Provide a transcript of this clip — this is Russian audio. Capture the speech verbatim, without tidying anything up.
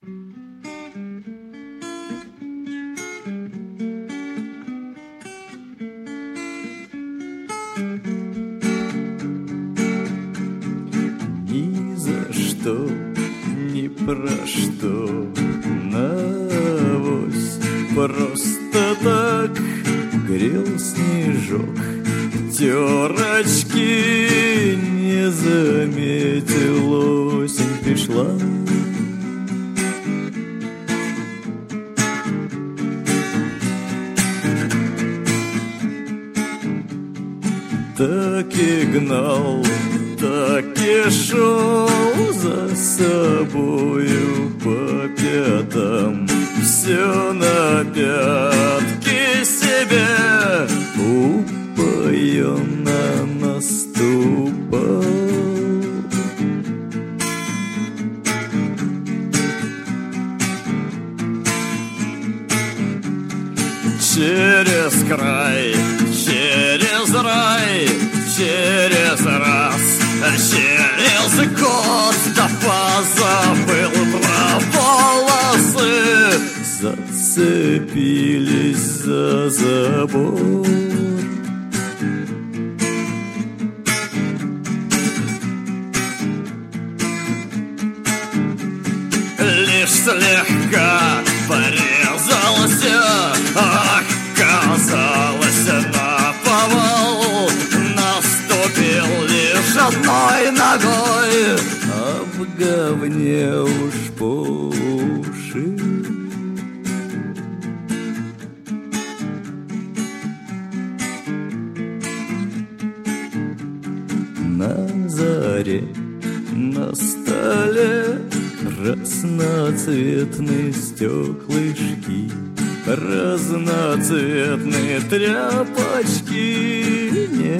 Ни за что, ни про что, навось просто так грел снежок. Терочки не заметил, осень пришла. Так и гнал, так и шел за собою по пятам, все на пятки себе упоенно наступал. Через край, через рай, через раз, через год, да позабыл про волосы, зацепились за забор. Лишь слегка порезался, оказалось, наповал, наступил лишь одной ногой, а в говне уж по уши. На заре на столе разноцветные стеклышки, разноцветные тряпочки, не